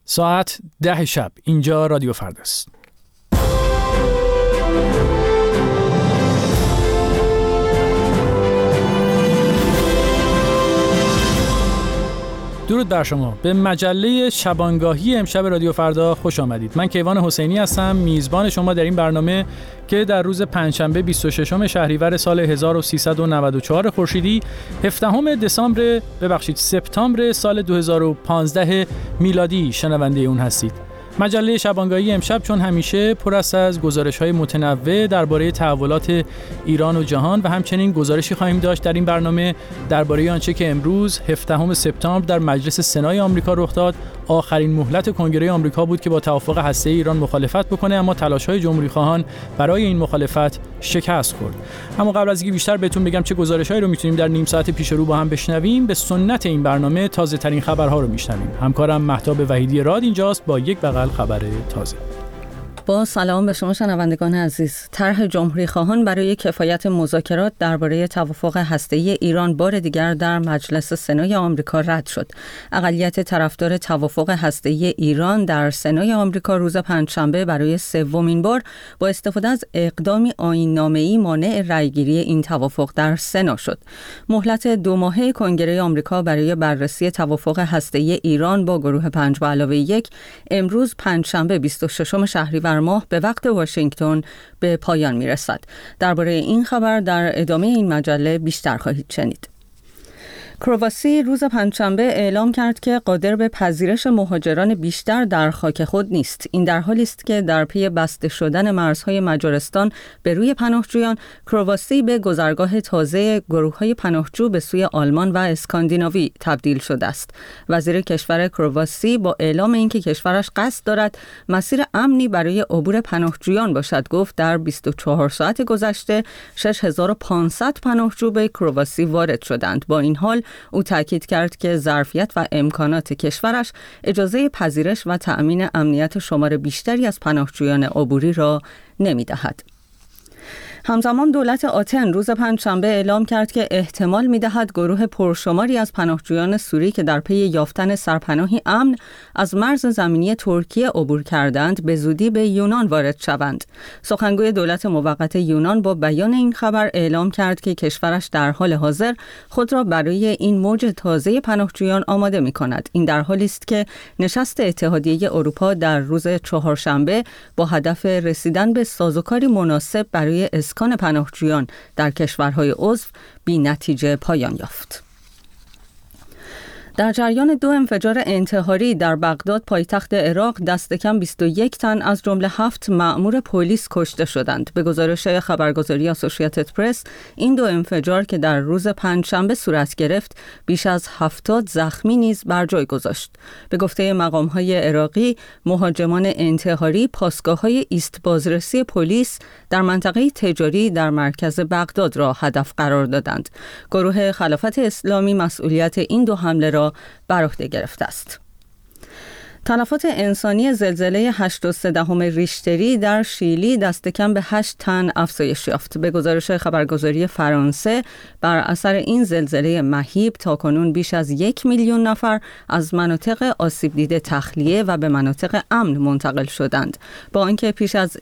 ساعت 10 شب. اینجا رادیو فرداست. درود بر شما. به مجله شبانگاهی امشب رادیو فردا خوش آمدید. من کیوان حسینی هستم، میزبان شما در این برنامه که در روز پنجشنبه 26 شهریور سال 1394 خورشیدی 17 سپتامبر سال 2015 میلادی شنونده اون هستید. مجله شبانگاهی امشب چون همیشه پر است از گزارش‌های متنوع درباره تحولات ایران و جهان و همچنین گزارشی خواهیم داشت در این برنامه درباره آنچه که امروز 17 سپتامبر در مجلس سنای آمریکا رخ داد. آخرین مهلت کنگره آمریکا بود که با توافق هسته‌ای ایران مخالفت بکنه، اما تلاش‌های جمهوری‌خواهان برای این مخالفت شکست خورد. اما قبل از اینکه بیشتر بهتون بگم چه گزارش‌هایی رو می‌تونیم در نیم ساعت پیش رو با هم بشنویم، به سنت این برنامه تازه‌ترین خبرها رو می‌شنویم. همکارم مهتاب وحیدی راد اینجاست با یک بغل خبر تازه. با سلام به شما شنوندگان عزیز. طرح جمهوری‌خواهان برای کفایت مذاکرات درباره توافق هسته‌ای ایران بار دیگر در مجلس سنای آمریکا رد شد. اقلیت طرفدار توافق هسته‌ای ایران در سنای آمریکا روز پنجشنبه برای سومین بار با استفاده از اقدامی آیین‌نامه‌ای مانع رأیگیری این توافق در سنا شد. مهلت 2 ماهه کنگره آمریکا برای بررسی توافق هسته‌ای ایران با گروه 5+1 امروز پنجشنبه 26 شهریور ماه به وقت واشنگتن به پایان میرسد. درباره این خبر در ادامه این مجله بیشتر خواهید شنید. کرواسی روز پنجشنبه اعلام کرد که قادر به پذیرش مهاجران بیشتر در خاک خود نیست. این در حالی است که در پی بسته شدن مرزهای مجارستان به روی پناهجویان، کرواسی به گذرگاه تازه گروه‌های پناهجو به سوی آلمان و اسکاندیناوی تبدیل شده است. وزیر کشور کرواسی با اعلام اینکه کشورش قصد دارد مسیر امنی برای عبور پناهجویان باشد گفت در 24 ساعت گذشته 6500 پناهجو به کرواسی وارد شدند. با این حال او تاکید کرد که ظرفیت و امکانات کشورش اجازه پذیرش و تأمین امنیت شمار بیشتری از پناهجویان عبوری را نمی‌دهد. همزمان دولت آتن روز پنجشنبه اعلام کرد که احتمال می‌دهد گروه پرشماری از پناهجویان سوری که در پی یافتن سرپناهی امن از مرز زمینی ترکیه عبور کردند به زودی به یونان وارد شوند. سخنگوی دولت موقت یونان با بیان این خبر اعلام کرد که کشورش در حال حاضر خود را برای این موج تازه پناهجویان آماده می‌کند. این در حالی است که نشست اتحادیه اروپا در روز چهارشنبه با هدف رسیدن به سازوکاری مناسب برای اسکان پناهجویان در کشورهای عضو بی نتیجه پایان یافت. در جریان 2 انفجار انتحاری در بغداد پایتخت عراق دست کم 21 تن از جمله 7 مأمور پلیس کشته شدند. به گزارش خبرگزاری اسوسییتد پرس، این 2 انفجار که در روز پنجشنبه صورت گرفت بیش از 70 زخمی نیز بر جای گذاشت. به گفته مقام‌های عراقی، مهاجمان انتحاری پاسگاه‌های ایست بازرسی پلیس در منطقه تجاری در مرکز بغداد را هدف قرار دادند. گروه خلافت اسلامی مسئولیت این 2 حمله را بر عهده گرفته است. تلفات انسانی زلزله 8.3 ریشتری در شیلی دست کم به 8 تن افزایش یافت. به گزارش خبرگزاری فرانسه، بر اثر این زلزله مهیب تاکنون بیش از 1 میلیون نفر از مناطق آسیب دیده تخلیه و به مناطق امن منتقل شدند. با آنکه پیش از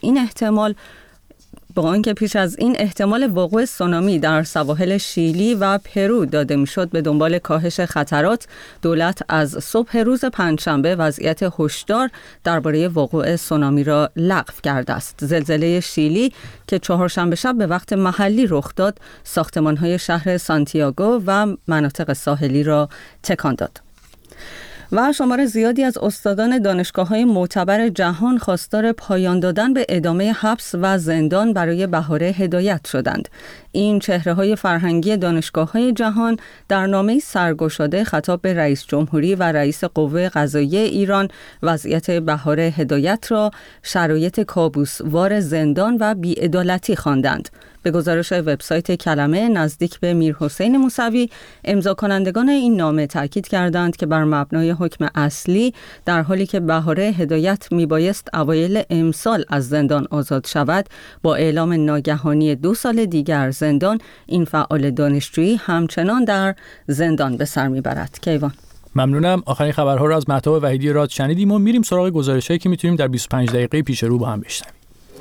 این احتمال وقوع سونامی در سواحل شیلی و پرو داده میشد به دنبال کاهش خطرات، دولت از صبح روز پنجشنبه وضعیت هشدار درباره وقوع سونامی را لغو کرده است. زلزله شیلی که چهارشنبه شب به وقت محلی رخ داد، ساختمان‌های شهر سانتیاگو و مناطق ساحلی را تکان داد. و شمار زیادی از استادان دانشگاه‌های معتبر جهان خواستار پایان دادن به ادامه حبس و زندان برای بهاره هدایت شدند. این چهره‌های فرهنگی دانشگاه‌های جهان در نامه‌ای سرگشاده خطاب به رئیس جمهوری و رئیس قوه قضاییه ایران وضعیت بهاره هدایت را شرایط کابوسوار زندان و بی‌عدالتی خواندند. به گزارش وبسایت کلمه، نزدیک به میرحسین موسوی، امضا کنندگان این نامه تاکید کردند که بر مبنای حکم اصلی در حالی که بهاره هدایت میبایست اوایل امسال از زندان آزاد شود، با اعلام ناگهانی 2 سال دیگر زندان، این فعال دانشجویی همچنان در زندان به سر میبرد. کیوان. ممنونم. آخرین خبرها رو از مهتاب وحیدی راد شنیدیم و میریم سراغ گزارشایی که میتونیم در 25 دقیقه پیش رو با هم بشنویم.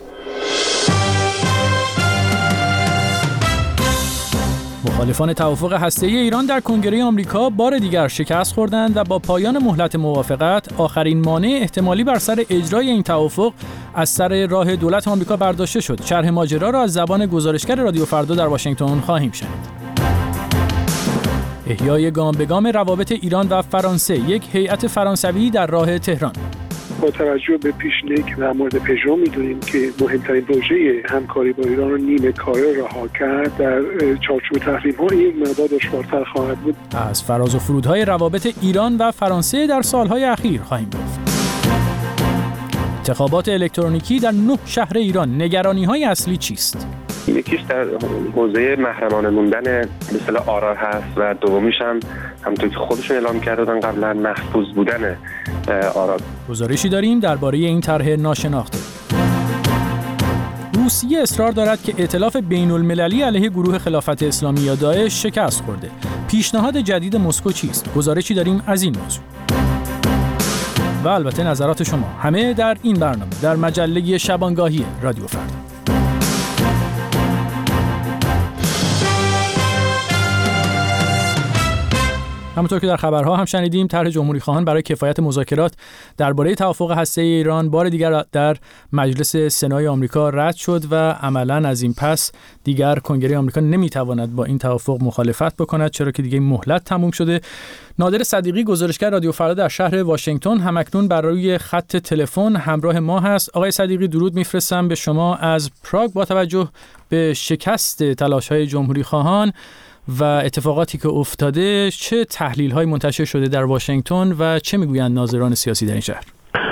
مخالفان توافق هسته‌ای ایران در کنگره آمریکا بار دیگر شکست خوردند و با پایان مهلت موافقت آخرین مانع احتمالی بر سر اجرای این توافق از سر راه دولت آمریکا برداشته شد. شرح ماجرا را از زبان گزارشگر رادیو فردا در واشنگتن خواهیم شنید. احیای گام به گام روابط ایران و فرانسه، یک هیئت فرانسوی در راه تهران. با توجه به پیشینه‌ای که در مورد پژو می‌دونیم که مهمترین پروژه همکاری با ایران رو نیمه کاره رها کرد، در چارچوب تحریم‌ها این مقدار دشوارتر خواهد بود. از فراز و فرودهای روابط ایران و فرانسه در سالهای اخیر خواهیم گفت. انتخابات الکترونیکی در 9 شهر ایران، نگرانی‌های اصلی چیست؟ یکیش در حوزه محرمانه موندن به اصطلاح آرا هست و دومیش هم همونطور که خودشون اعلام کردن قبلا محفوظ بودن آرا. گزارشی داریم درباره این طرح ناشناخته. روسیه اصرار دارد که ائتلاف بین‌المللی علیه گروه خلافت اسلامی یا داعش شکست خورده. پیشنهاد جدید مسکو چیست؟ گزارشی داریم از این موضوع. و البته نظرات شما، همه در این برنامه در مجله شبانگاهی رادیو فردا. همونطور که در خبرها هم شنیدیم، طرح جمهوری خواهان برای کفایت مذاکرات درباره توافق هسته‌ای ایران بار دیگر در مجلس سنای آمریکا رد شد و عملاً از این پس دیگر کنگره آمریکا نمیتواند با این توافق مخالفت بکند، چرا که دیگه مهلت تموم شده. نادر صدیقی، گزارشگر رادیو فردا در شهر واشنگتن، همکنون بر روی خط تلفن همراه ما هست. آقای صدیقی، درود میفرستم به شما از پراگ. با توجه به شکست تلاش‌های جمهوری خواهان و اتفاقاتی که افتاده، چه تحلیل‌هایی منتشر شده در واشنگتن و چه میگویند ناظران سیاسی در این شهر؟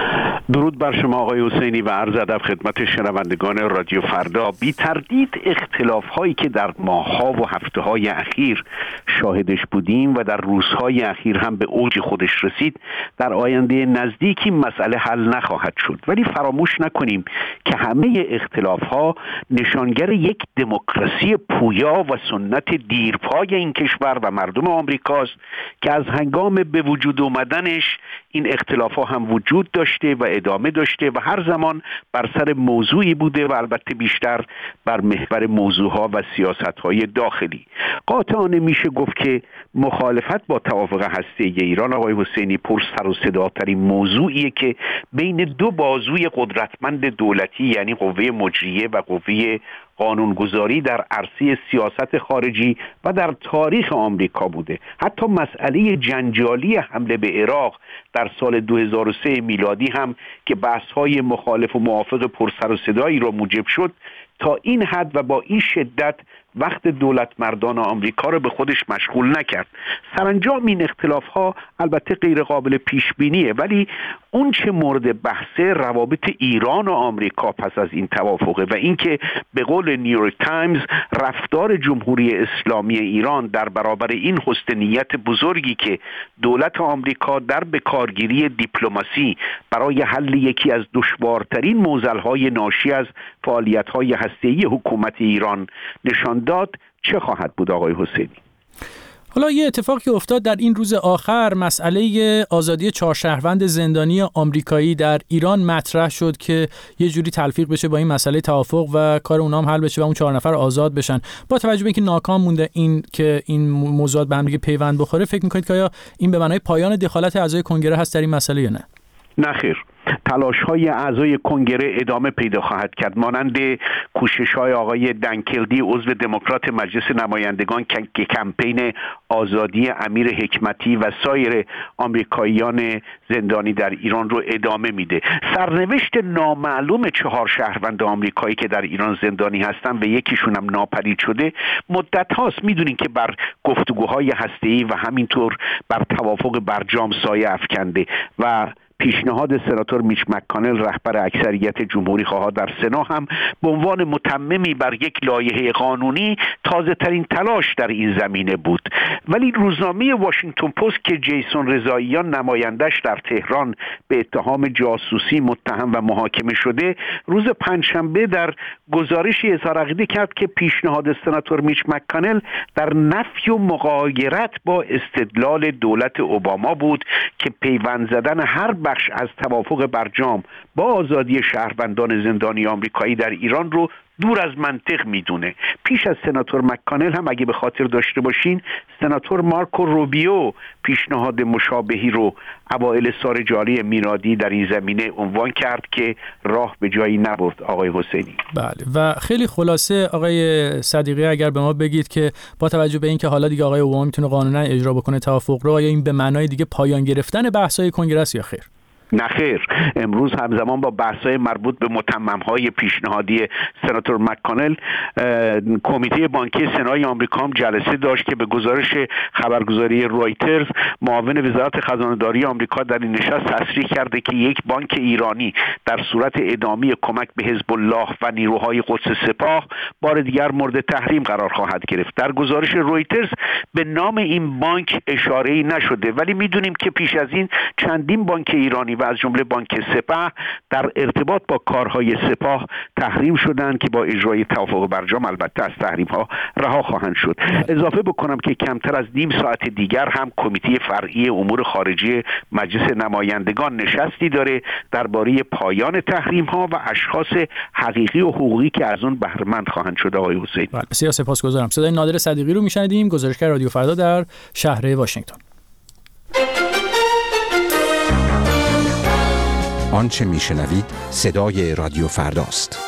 درود بر شما آقای حسینی و عرض ادب خدمت شنوندگان رادیو فردا. بی تردید اختلاف هایی که در ماه‌ها و هفته‌های اخیر شاهدش بودیم و در روزهای اخیر هم به اوج خودش رسید، در آینده نزدیکی مسئله حل نخواهد شد. ولی فراموش نکنیم که همه اختلاف ها نشانگر یک دموکراسی پویا و سنت دیرپای این کشور و مردم آمریکاست که از هنگام به وجود آمدنش این اختلاف ها هم وجود داشته و ادامه داشته و هر زمان بر سر موضوعی بوده و البته بیشتر بر محور موضوعها و سیاست‌های داخلی. قاطعانه میشه گفت که مخالفت با توافق هسته‌ای ایران آقای حسینی پر سر و صداترین موضوعیه که بین دو بازوی قدرتمند دولتی، یعنی قوه مجریه و قوه قانونگذاری، در عرصه سیاست خارجی و در تاریخ آمریکا بوده. حتی مسئله جنجالی حمله به عراق در سال 2003 میلادی هم که بحث‌های مخالف و موافق پرسر و صدایی را موجب شد، تا این حد و با این شدت وقت دولت مردان آمریکا رو به خودش مشغول نکرد. سرانجام این اختلاف‌ها البته غیر قابل پیش بینیه، ولی اون چه مورد بحثه روابط ایران و آمریکا پس از این توافقه و اینکه به قول نیویورک تایمز رفتار جمهوری اسلامی ایران در برابر این حسن نیت بزرگی که دولت آمریکا در بکارگیری دیپلماسی برای حل یکی از دشوارترین معضل‌های ناشی از فعالیت‌های هسته‌ای حکومت ایران نشان داد، چه خواهد بود آقای حسینی؟ حالا یه اتفاقی که افتاد در این روز آخر، مسئله آزادی 4 شهروند زندانی آمریکایی در ایران مطرح شد که یه جوری تلفیق بشه با این مسئله توافق و کار اونام حل بشه و اون 4 نفر آزاد بشن. با توجه به اینکه ناکام مونده این که این موضوعات به هم دیگه پیوند بخوره، فکر می‌کنید که آیا این به معنای پایان دخالت اعضای کنگره هست در این مسئله یا نه؟ نه خیر. تلاش‌های اعضای کنگره ادامه پیدا خواهد کرد، مانند کوشش‌های آقای دنکلدی عضو دموکرات مجلس نمایندگان که کمپین آزادی امیر حکمتی و سایر آمریکاییان زندانی در ایران رو ادامه میده. سرنوشت نامعلوم 4 شهروند آمریکایی که در ایران زندانی هستن و یکیشون هم ناپدید شده مدت هاست. میدونین که بر گفتگوهای هسته‌ای و همینطور بر توافق برجام سایه افکنده و پیشنهاد سناتور میچ مک‌کانل رهبر اکثریت جمهوری‌خواها در سنا هم به عنوان متممی بر یک لایحه قانونی تازه‌ترین تلاش در این زمینه بود. ولی روزنامه واشنگتن پست که جیسون رضاییان نمایندش در تهران به اتهام جاسوسی متهم و محاکمه شده، روز پنجشنبه در گزارشی اظهار عقیده کرد که پیشنهاد سناتور میچ مک‌کانل در نفی و مغایرت با استدلال دولت اوباما بود که پیوند زدن هر بخش از توافق برجام با آزادی شهروندان زندانی آمریکایی در ایران رو دور از منطق میدونه. پیش از سناتور مک‌کانل هم اگه به خاطر داشته باشین، سناتور مارکو روبیو پیشنهاد مشابهی رو اوایل سال جاری میلادی در این زمینه عنوان کرد که راه به جایی نبرد. آقای حسینی. بله، و خیلی خلاصه آقای صدیقی اگر به ما بگید که با توجه به اینکه حالا دیگه آقای اوباما میتونه قانونا اجرا بکنه توافق رو، آیا این به معنای دیگه پایان گرفتن بحث‌های کنگره یا خیر؟ نخیر، امروز همزمان با بحث‌های مربوط به متمم‌های پیشنهادی سناتور مک‌کانل، کمیته بانکی سنای آمریکا هم جلسه داشت که به گزارش خبرگزاری رویترز معاون وزارت خزانه‌داری آمریکا در این نشست تصریح کرده که یک بانک ایرانی در صورت ادامه کمک به حزب الله و نیروهای قدس سپاه بار دیگر مورد تحریم قرار خواهد گرفت. در گزارش رویترز به نام این بانک اشاره‌ای نشده، ولی می‌دونیم که پیش از این چندین بانک ایرانی و از جمله بانک سپاه در ارتباط با کارهای سپاه تحریم شدند که با اجرای توافق برجام البته از تحریم‌ها رها خواهند شد. اضافه بکنم که کمتر از نیم ساعت دیگر هم کمیته فرعی امور خارجه مجلس نمایندگان نشستی داره درباره پایان تحریم‌ها و اشخاص حقیقی و حقوقی که از اون بهره مند خواهند شد. آقای حسین. بسیار سپاسگزارم. صدای نادر صدیقی رو میشنیدیم، گزارشگر رادیو فردا در شهر واشنگتن. آنچه میشنوید صدای رادیو فرداست.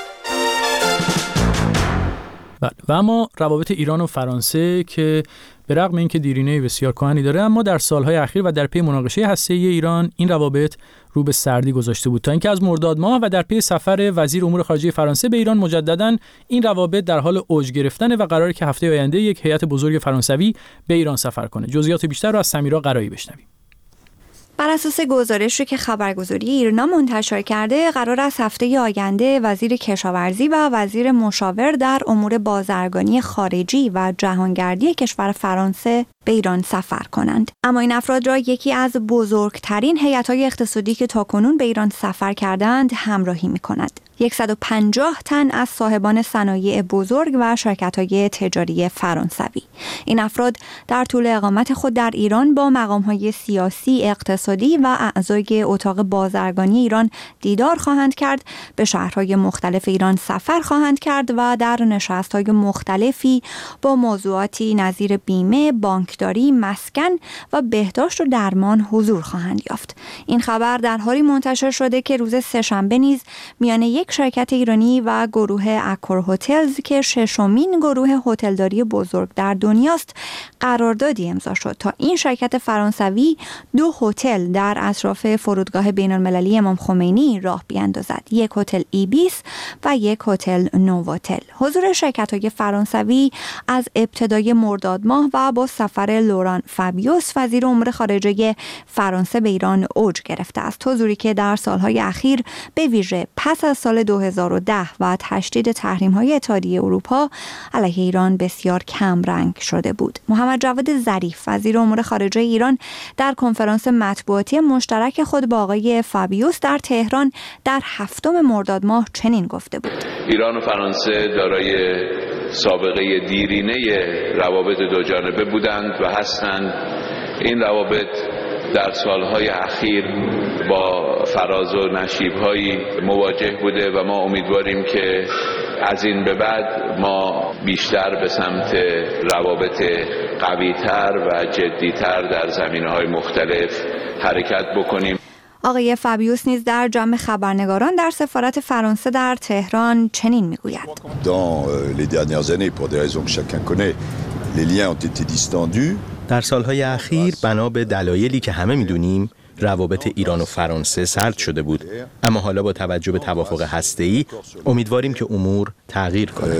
بله، و اما روابط ایران و فرانسه که به رغم اینکه دیرینه بسیار کهنی داره، اما در سالهای اخیر و در پی مناقشه هسته‌ای ایران این روابط رو به سردی گذاشته بود، تا اینکه از مرداد ماه و در پی سفر وزیر امور خارجه فرانسه به ایران مجدداً این روابط در حال اوج گرفتن و قراره که هفته آینده یک هیئت بزرگ فرانسوی به ایران سفر کنه. جزئیات بیشتر رو از سمیرا قرایی بشنویم. بر اساس گزارشی که خبرگزاری ایرنا منتشر کرده، قرار است هفته آینده وزیر کشاورزی و وزیر مشاور در امور بازرگانی خارجی و جهانگردی کشور فرانسه به ایران سفر کنند. اما این افراد را یکی از بزرگترین هیئت‌های اقتصادی که تاکنون به ایران سفر کردند همراهی می‌کند. 150 تن از صاحبان صنایع بزرگ و شرکت‌های تجاری فرانسوی. این افراد در طول اقامت خود در ایران با مقام‌های سیاسی، اقتصادی و اعضای اتاق بازرگانی ایران دیدار خواهند کرد، به شهرهای مختلف ایران سفر خواهند کرد و در نشست‌های مختلفی با موضوعاتی نظیر بیمه، بانکداری، مسکن و بهداشت و درمان حضور خواهند یافت. این خبر در حالی منتشر شده که روز سه‌شنبه نیز میان یک شرکت ایرانی و گروه اکور هتلز که ششمین گروه هتلداری بزرگ در دنیاست قراردادی امضا شد تا این شرکت فرانسوی 2 هتل در اطراف فرودگاه بین‌المللی امام خمینی راه بیاندازد، یک هتل ایبیس و یک هتل نووتل. حضور شرکت‌های فرانسوی از ابتدای مرداد ماه و با سفر لوران فابیوس وزیر امور خارجه فرانسه به ایران اوج گرفته است. حضوری که در سالهای اخیر به ویژه پس از سال 2010 و تشدید تحریم‌های اتحادیه اروپا علیه ایران بسیار کم رنگ شده بود. محمد جواد ظریف وزیر امور خارجه ایران در کنفرانس مطبوعاتی مشترک خود با آقای فابیوس در تهران در 7 مرداد ماه چنین گفته بود: ایران و فرانسه دارای سابقه دیرینه روابط دو جانبه بودند و هستند. این روابط در سالهای اخیر با فراز و نشیب‌هایی مواجه بوده و ما امیدواریم که از این به بعد ما بیشتر به سمت روابط قوی‌تر و جدی‌تر در زمینه‌های مختلف حرکت بکنیم. آقای فابیوس نیز در جمع خبرنگاران در سفارت فرانسه در تهران چنین میگوید: Dans les dernières années pour des raisons que chacun connaît, les liens ont été distendus. در سالهای اخیر بنا به دلایلی که همه میدونیم روابط ایران و فرانسه سرد شده بود، اما حالا با توجه به توافق هسته‌ای امیدواریم که امور تغییر کنه.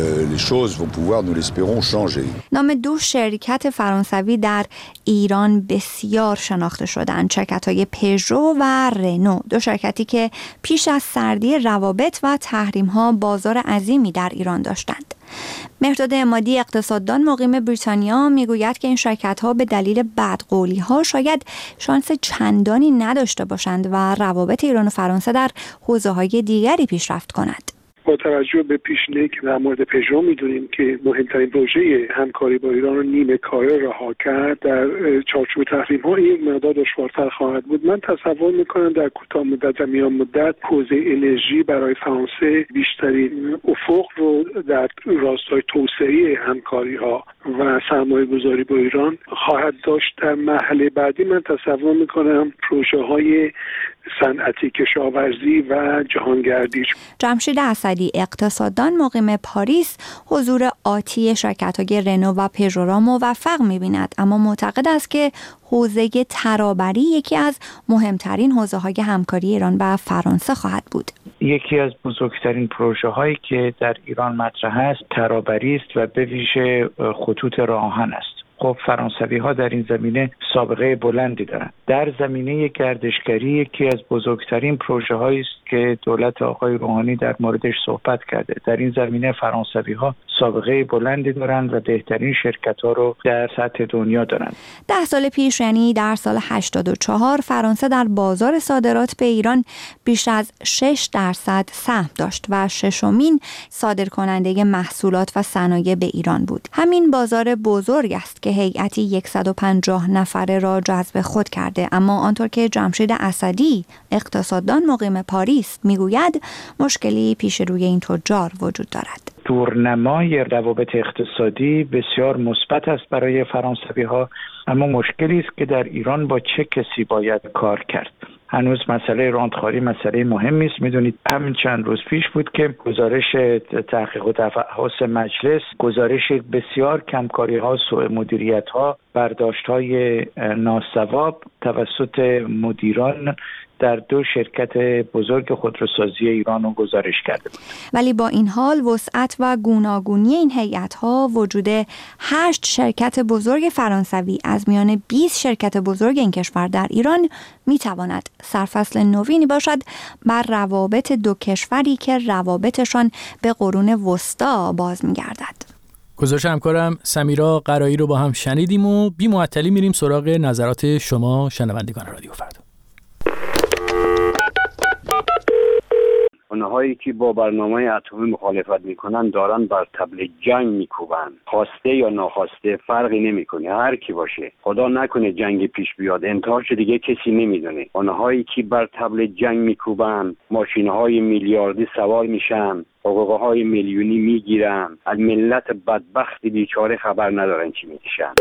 نام دو شرکت فرانسوی در ایران بسیار شناخته شدند، شرکت‌های پژو و رنو، دو شرکتی که پیش از سردی روابط و تحریم‌ها بازار عظیمی در ایران داشتند. مهرداد عمادی، اقتصاددان مقیم بریتانیا، میگوید که این شرکت‌ها به دلیل بدقولی‌ها شاید شانس چندانی نداشته باشند و روابط ایران و فرانسه در حوزه‌های دیگری پیشرفت کند. با توجه به پیشینه‌ای که در مورد پژو می‌دونیم که مهمترین پروژه همکاری با ایران رو نیمه کاره رها کرد، در چارچوب تحریم‌ها یک مقدار دشوارتر خواهد بود. من تصور می‌کنم در کوتاه مدت و میان مدت حوزه انرژی برای فرانسه بیشترین افق رو در راستای توسعه همکاری‌ها و سرمایه‌گذاری با ایران خواهد داشت. در مرحله بعدی من تصور می‌کنم پروژه‌های صنعتی، کشاورزی و جهانگردی. جمشید اسدی، اقتصاددان مقیم پاریس، حضور آتی شرکت‌های رنو و پژو را موفق می‌بیند، اما معتقد است که حوزه ترابری یکی از مهمترین حوزه‌های همکاری ایران و فرانسه خواهد بود. یکی از بزرگترین پروژه‌هایی که در ایران مطرح است ترابری است و به ویژه خطوط راه آهن است. خب فرانسوی‌ها در این زمینه سابقه بلندی دارند. در زمینه گردشگری یکی از بزرگترین پروژه‌هایی است که دولت آقای روحانی در موردش صحبت کرده. در این زمینه فرانسوی‌ها سابقه بلندی دارند و بهترین شرکت‌ها رو در سطح دنیا دارند. 10 سال پیش، یعنی در سال 84، فرانسه در بازار صادرات به ایران بیش از 6% سهم داشت و ششمین صادرکننده محصولات و صنایع به ایران بود. همین بازار بزرگ است که هیئتی 150 نفره را جذب خود کرده، اما آنطور که جمشید اسدی، اقتصاددان مقیم پاریس، میگوید مشکلی پیش روی این تجار وجود دارد. دورنمای روابط اقتصادی بسیار مثبت است برای فرانسوی‌ها، اما مشکلی است که در ایران با چه کسی باید کار کرد. هنوز مسئله راندخواری مسئله مهمی است. میدونید همین چند روز پیش بود که گزارش تحقیق و تفحص مجلس گزارش بسیار کمکاری‌ها، سوء مدیریت‌ها، برداشت‌های ناسواب توسط مدیران در 2 شرکت بزرگ خودروسازی ایران رو گزارش کرده بود. ولی با این حال وسعت و گوناگونی این هیئت‌ها، وجود 8 شرکت بزرگ فرانسوی از میان 20 شرکت بزرگ این کشور در ایران میتواند سرفصل نوینی باشد بر روابط دو کشوری که روابطشان به قرون وسطا باز می‌گردد. گزارش همکارم سمیرا قرایی رو با هم شنیدیم و بی معطلی میریم سراغ نظرات شما شنوندگان رادیو فردا. اونهایی که با برنامه اتمی مخالفت میکنن دارن بر طبل جنگ میکوبن، خواسته یا ناخواسته فرقی نمیکنه، هر کی باشه. خدا نکنه جنگ پیش بیاد، انتهاش دیگه کسی نمیدونه. اونهایی که بر طبل جنگ میکوبن ماشینهای میلیاردی سوار میشن، حقوقهای میلیونی میگیرن، از ملت بدبخت بیچاره خبر ندارن چی میکشن.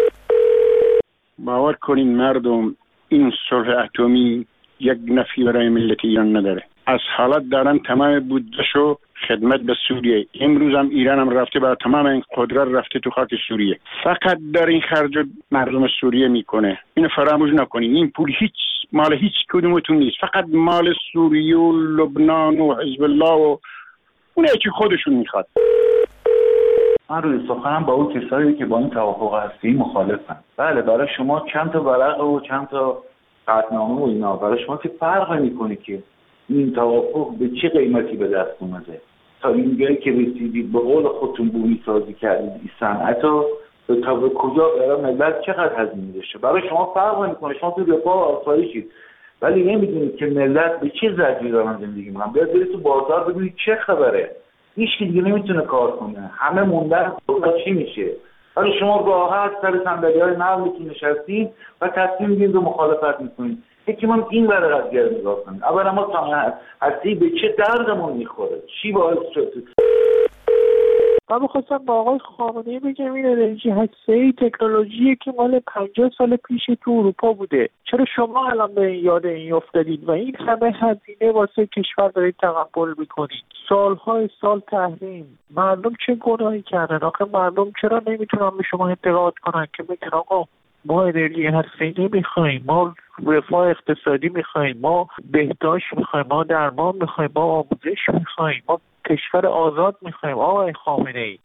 باور کنین مردم، این صلح اتمی یک نفعی برای ملت ایران نداره. از حالت دارن تمام بودجه‌شو خدمت به سوریه. امروز هم ایران هم رفته برای تمام این قدرت رفته تو خاک سوریه، فقط در این خرج مردم سوریه میکنه. اینو فراموش نکنین، این پول هیچ مال هیچ کدومتون نیست، فقط مال سوریه و لبنان و حزب الله و اونه که خودشون میخواد. من روی سخنم با اون کسایی که با این توافق هستی مخالفن. بله، برای شما چند تا ورق و چند تا قطعنامه و اینا برای شما که فرق نمیکنه که این توافق به چه قیمتی به دست اومده. تا اینجایی که رسیدید به قول خودتون بومی سازی کردید این صنعت رو تا به کجا برای ملت چقدر هزینه داشته. برای شما فرق نمیکنه، شما تو رفاه و آسایشید، ولی نمیدونید که ملت به چه زجری دارن زندگی میکنن. بیاد برید تو بازار ببینید چه خبره. هیچ کی دیگه نمیتونه کار کنه، همه موندن چی میشه. ولی شما راحت سر صندلی‌های نرمتون نشستین و تصمیم میگیرید به مخالفت میکنید. یکی من این برای قضیه رو نگاه کنیم. اولا ما هستی به چه دردمون میخوره، چی باعث شد. من می‌خواستم با آقای خامنه‌ای بگم این انرژی هسته‌ای تکنولوژیه که مال 50 سال پیش تو اروپا بوده. چرا شما الان به یاد این افتادید و این همه هزینه واسه کشور دارید تقبل میکنید؟ سالهای سال تحریم. مردم چه گناهی کردن؟ آخه مردم چرا نمیتونن به شما اعتقاد کنن که بگن آقا ما انرژی هسته‌ای نمیخوایم، ما رفاه اقتصادی میخوایم، ما بهداشت میخوایم، ما درمان میخوایم، ما آموزش میخوایم، ما کشور آزاد میخوایم. آقای خامنه‌ای،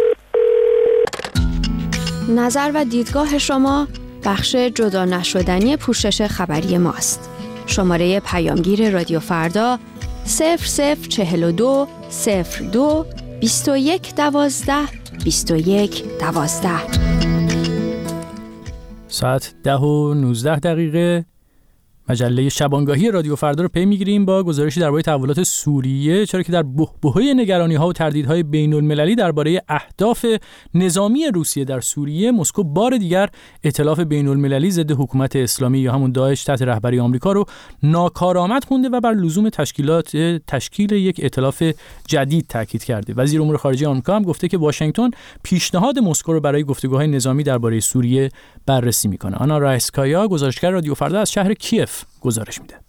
نظر و دیدگاه شما بخش جدا نشدنی پوشش خبری ماست. شماره پیامگیر رادیو فردا 0042 02 21 12 21 12. ساعت 10:19 مجله شبانگاهی رادیو فردا رو پی میگیریم با گزارشی درباره تحولات سوریه، چرا که در بحبوحه نگرانی‌ها و تردیدهای بین‌المللی درباره اهداف نظامی روسیه در سوریه، مسکو بار دیگر ائتلاف بین‌المللی ضد حکومت اسلامی یا همون داعش تحت رهبری آمریکا رو ناکارآمد خونده و بر لزوم تشکیل یک ائتلاف جدید تاکید کرده. وزیر امور خارجه آمریکا هم گفته که واشنگتن پیشنهاد مسکو رو برای گفتگوهای نظامی درباره سوریه بررسی می‌کنه. آنا رایسکایا، گزارشگر رادیو فردا از شهر کیف گزارش میده.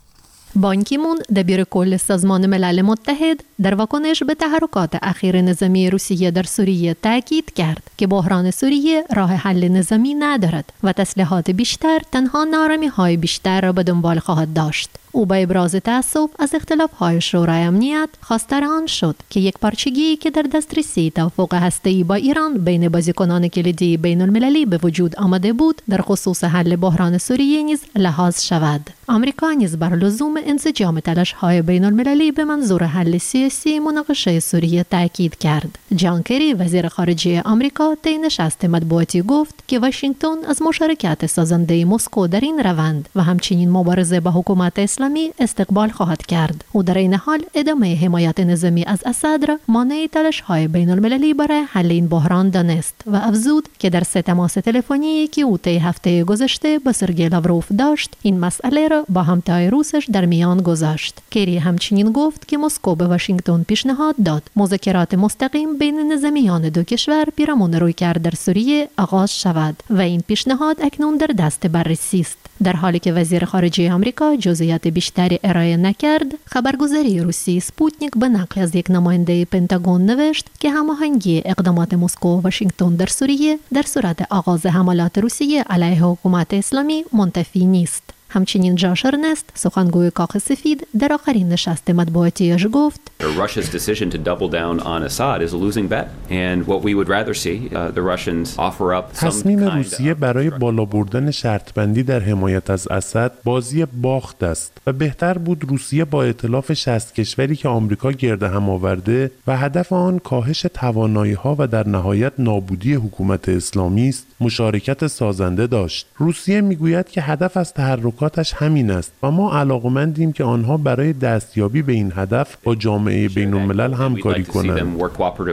بان کی مون دبیر کل سازمان ملل متحد در واکنش به تحرکات اخیر نظامی روسیه در سوریه تاکید کرد که بحران سوریه راه حل نظامی ندارد و تسلیحات بیشتر تنها نارامی‌های بیشتر را به دنبال خواهد داشت. او با ابراز تأسف از اختلاف‌های شورای امنیت خواستار آن شد که یک پارچگی که در دسترسی توافق هسته‌ای با ایران بین بازیکنان کلیدی بین‌المللی به وجود آمده بود در خصوص حل بحران سوریه نیز لحاظ شود. آمریکا نیز بر لزوم انسجام تلاش‌های بین‌المللی به منظور حل سیاسی مناقشه سوریه تاکید کرد. جان کری، وزیر خارجه آمریکا، طی نشست مطبوعاتی گفت که واشنگتن از مشارکت سازنده مسکو در این روند و همچنین مبارزه با حکومت اسلامی استقبال خواهد کرد. او در این حال ادامه حمایت نظامی از اسد را مانع تلاش‌های بین‌المللی برای حل این بحران دانست و افزود که در 3 تماس تلفنی که او طی هفته گذشته با سرگئی لاوروف داشت، این مسئله را با همتای روسش در میان گذاشت. کری همچنین گفت که مسکو به واشنگتن پیشنهاد داد مذاکرات مستقیم بین نظامیان دو کشور پیرامون رویکرد در سوریه آغاز شود و این پیشنهاد اکنون در دست بررسی است. در حالی که وزیر خارجه آمریکا جزئیات بیشتری ارائه نکرد، خبرگزاری روسی سپوتنیک به نقل از یک نماینده پنتاگون نوشت که هماهنگی اقدامات مسکو و واشنگتن در سوریه در صورت آغاز حملات روسیه علیه حکومت اسلامی منتفی نیست. همچنین جاش ارنست، سخنگوی کاخ سفید، در آخرین نشست مطبوعاتیش گفت Russia's decision to double down on Assad is a losing bet and what we would rather see the Russians offer up some تصمیم روسیه برای بالا بردن شرط بندی در حمایت از اسد بازی باخت است و بهتر بود روسیه با ائتلاف 60 کشوری که آمریکا گرد هم آورده و هدف آن کاهش توانایی‌ها و در نهایت نابودی حکومت اسلامی است مشارکت سازنده داشت. روسیه میگوید که هدف از تحرکاتش همین است و ما علاقمندیم که آنها برای دستیابی به این هدف با جامعه بین الملل همکاری کنند.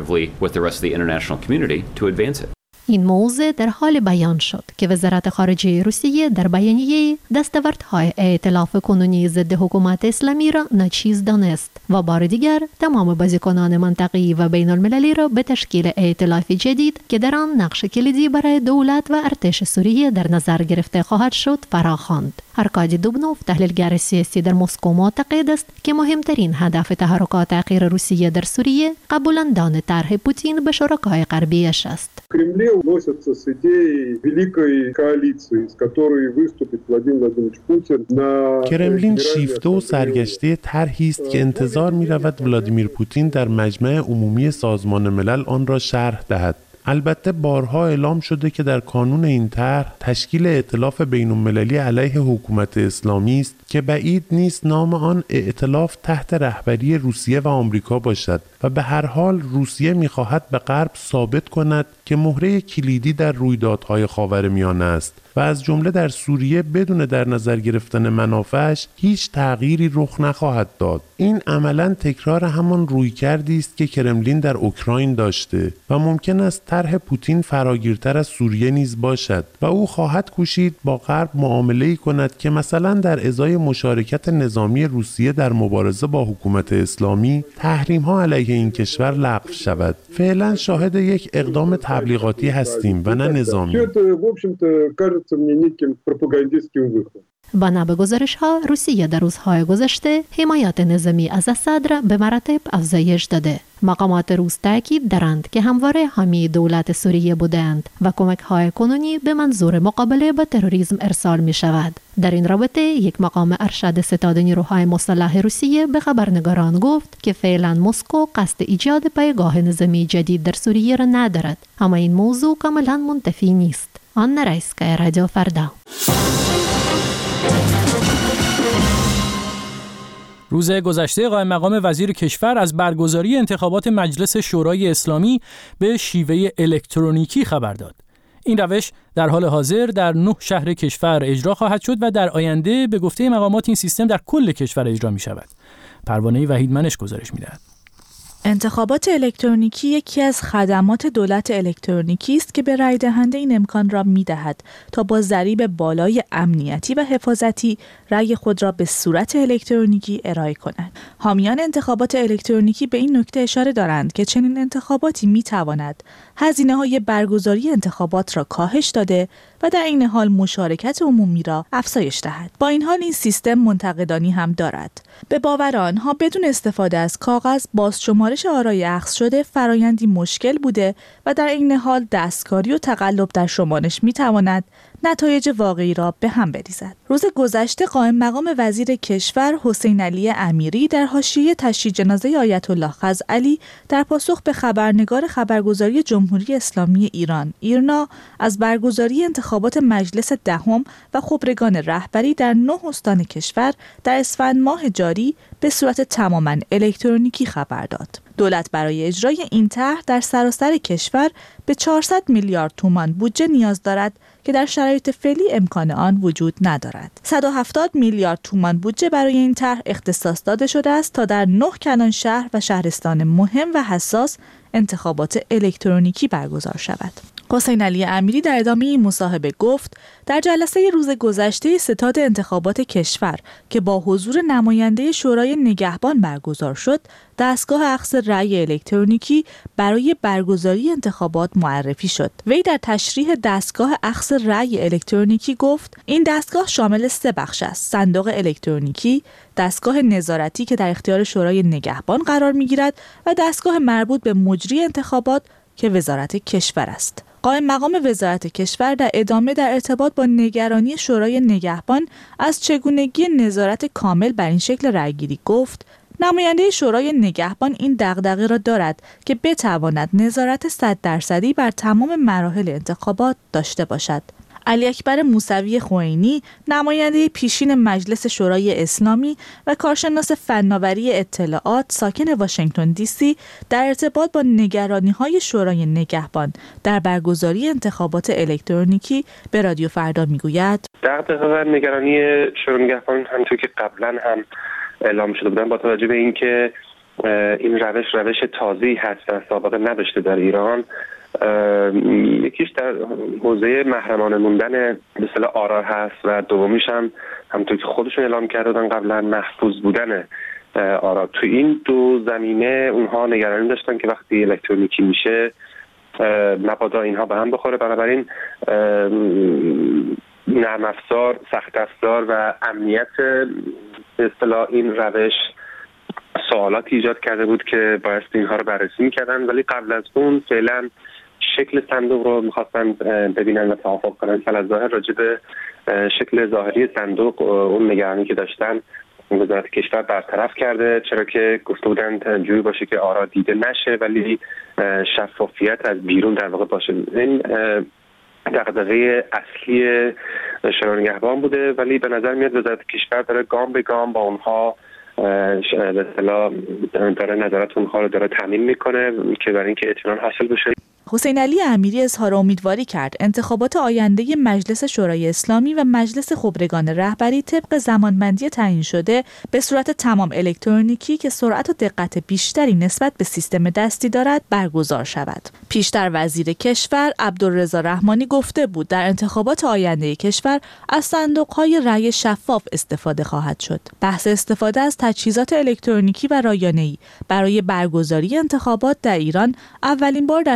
این موضوع در حال بیان شد که وزارت خارجه روسیه در بیانیه دستاوردهای ائتلاف کنونی ضد حکومت اسلامی را ناچیز دانست و بار دیگر تمام بازیکنان منطقه‌ای و بین المللی را به تشکیل ائتلاف جدید که در آن نقش کلیدی برای دولت و ارتش سوریه در نظر گرفته خواهد شد فراخواند. ارکادی دوبنوف، تحلیلگر سیاسی در مسکو، معتقد است که مهمترین هدف تحرکات اخیر روسیه در سوریه قبولاندن طرح پوتین به شرکای غربیش است. носятся с идеей великой коалиции, с которой выступит Владимир Владимирович Путин на کرملین شیفته و سرگشته طرحی است که انتظار می‌رود ولادیمیر پوتین در مجمع عمومی سازمان ملل آن را شرح دهد. البته بارها اعلام شده که در کانون این طرح تشکیل ائتلاف بین‌المللی علیه حکومت اسلامی است که بعید نیست نام آن ائتلاف تحت رهبری روسیه و آمریکا باشد و به هر حال روسیه می‌خواهد به غرب ثابت کند که مهره کلیدی در رویدادهای خاورمیانه است و از جمله در سوریه بدون در نظر گرفتن منافعش هیچ تغییری رخ نخواهد داد. این عملاً تکرار همان رویکردی است که کرملین در اوکراین داشته و ممکن است طرح پوتین فراگیرتر از سوریه نیز باشد و او خواهد کوشید با غرب معامله‌ای کند که مثلا در ازای مشارکت نظامی روسیه در مبارزه با حکومت اسلامی تحریم‌ها علیه این کشور لغو شود. فعلا شاهد یک اقدام تبلیغاتی هستیم و نه نظامی. بنا به گزارش‌ها روسیه در روزهای گذشته حمایت نظامی از صدر به مراتب افزایش داده. مقامات روس تاکید دارند که همواره حامی دولت سوریه بودند و کمک‌های کنونی به منظور مقابله با تروریسم ارسال می‌شود. در این رابطه یک مقام ارشد ستاد نیروهای مسلح روسیه به خبرنگاران گفت که فعلا مسکو قصد ایجاد پایگاه نظامی جدید در سوریه را ندارد، اما این موضوع کاملا منتفی نیست. آن رئیسکای رادیو فردا. روز گذشته قائم مقام وزیر کشور از برگزاری انتخابات مجلس شورای اسلامی به شیوه الکترونیکی خبر داد. این روش در حال حاضر در 9 شهر کشور اجرا خواهد شد و در آینده به گفته مقامات این سیستم در کل کشور اجرا می شود. پروانه وحیدمنش گزارش می دهد. انتخابات الکترونیکی یکی از خدمات دولت الکترونیکی است که به رای دهنده این امکان را می‌دهد تا با ضریب بالای امنیتی و حفاظتی رای خود را به صورت الکترونیکی ارائه کنند. حامیان انتخابات الکترونیکی به این نکته اشاره دارند که چنین انتخاباتی می‌تواند هزینه‌های برگزاری انتخابات را کاهش داده و در این حال مشارکت عمومی را افزایش دهد. با این حال این سیستم منتقدانی هم دارد. به باور آنها بدون استفاده از کاغذ بازشمارش آرای اخذ شده فرایندی مشکل بوده و در این حال دستکاری و تقلب در شمارش می‌تواند نتایج واقعی را به هم بریزد. روز گذشته قائم مقام وزیر کشور حسین علی امیری در حاشیه تشییع جنازه آیت الله خزعلی در پاسخ به خبرنگار خبرگزاری جمهوری اسلامی ایران ایرنا از برگزاری انتخابات مجلس دهم و خبرگان رهبری در 9 استان کشور در اسفند ماه جاری به صورت تماما الکترونیکی خبر داد. دولت برای اجرای این طرح در سراسر کشور به 400 میلیارد تومان بودجه نیاز دارد که در شرایط فعلی امکان آن وجود ندارد. 170 میلیارد تومان بودجه برای این طرح اختصاص داده شده است تا در 9 کلان شهر و شهرستان مهم و حساس انتخابات الکترونیکی برگزار شود. حسین علی امیری در ادامه این مصاحبه گفت در جلسه روز گذشته ستاد انتخابات کشور که با حضور نماینده شورای نگهبان برگزار شد، دستگاه اخذ رأی الکترونیکی برای برگزاری انتخابات معرفی شد. وی در تشریح دستگاه اخذ رأی الکترونیکی گفت این دستگاه شامل 3 بخش است: صندوق الکترونیکی، دستگاه نظارتی که در اختیار شورای نگهبان قرار می‌گیرد و دستگاه مربوط به مجری انتخابات که وزارت کشور است. قائم مقام وزارت کشور در ادامه در ارتباط با نگرانی شورای نگهبان از چگونگی نظارت کامل بر این شکل رأیگیری گفت نماینده شورای نگهبان این دغدغه را دارد که بتواند نظارت 100% بر تمام مراحل انتخابات داشته باشد. علی اکبر موسوی خوئینی، نماینده پیشین مجلس شورای اسلامی و کارشناس فناوری اطلاعات ساکن واشنگتن دی سی، در ارتباط با نگرانی‌های شورای نگهبان در برگزاری انتخابات الکترونیکی به رادیو فردا میگوید دغدغه و نگرانی شورای نگهبان همونطور که قبلا هم اعلام شده بودن با توجه به اینکه این روش تازه‌ای هست و سابقه نداشته در ایران، یکیش در حوزه محرمانه موندن به اصطلاح آرا هست و دومیش هم همونطور که خودشون اعلام کردن قبلا محفوظ بودن آرا. تو این 2 زمینه اونها نگرانی داشتن که وقتی الکترونیکی میشه مبادا اینها به هم بخوره. بنابراین نرم افزار، سخت افزار و امنیت به اصطلاح این روش سوالاتی ایجاد کرده بود که باید اینها رو بررسی می‌کردن، ولی قبل از اون فعلا شکل صندوق رو می‌خواستن ببینن و توافق کنن. فعلا ظاهر راجع به شکل ظاهری صندوق اون نگرانی که داشتن وزارت کشور برطرف کرده، چرا که گفته بودن جوری باشه که آرا دیده نشه ولی شفافیت از بیرون در واقع باشه. این دغدغه اصلی شورای نگهبان بوده، ولی به نظر میاد وزارت کشور داره گام به گام با اونها به اصطلاح داره نظارت اونها رو داره تامین میکنه که برای اینکه اطمینان حاصل بشه. حسین علی امیری اظهار امیدواری کرد انتخابات آینده مجلس شورای اسلامی و مجلس خبرگان رهبری طبق زمانبندی تعیین شده به صورت تمام الکترونیکی که سرعت و دقت بیشتری نسبت به سیستم دستی دارد برگزار شود. پیشتر وزیر کشور عبدالرضا رحمانی گفته بود در انتخابات آینده کشور از صندوق‌های رأی شفاف استفاده خواهد شد. بحث استفاده از تجهیزات الکترونیکی و رایانه‌ای برای برگزاری انتخابات در ایران اولین بار در سال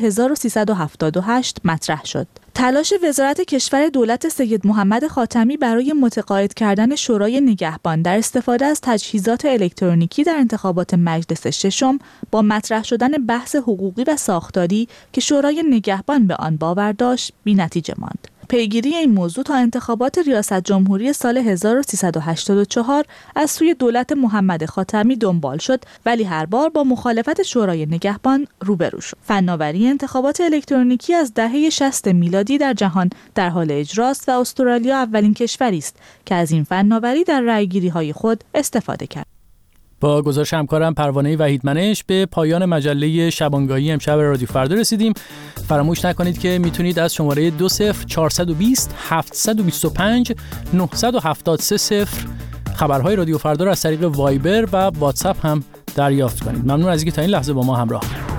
1378 مطرح شد. تلاش وزارت کشور دولت سید محمد خاتمی برای متقاعد کردن شورای نگهبان در استفاده از تجهیزات الکترونیکی در انتخابات مجلس ششم با مطرح شدن بحث حقوقی و ساختاری که شورای نگهبان به آن باور داشت بی‌نتیجه ماند. پیگیری این موضوع تا انتخابات ریاست جمهوری سال 1384 از سوی دولت محمد خاتمی دنبال شد، ولی هر بار با مخالفت شورای نگهبان روبرو شد. فناوری انتخابات الکترونیکی از دهه 60 میلادی در جهان در حال اجراست و استرالیا اولین کشوری است که از این فناوری در رأیگیری‌های خود استفاده کرد. با گزارش همکارم پروانه وحیدمنش به پایان مجله شبانگاهی امشب رادیو فردا رسیدیم. فراموش نکنید که میتونید از شماره 20420 725 973 خبرهای رادیو فردا رو از طریق وایبر و واتساپ هم دریافت کنید. ممنون از اینکه تا این لحظه با ما همراه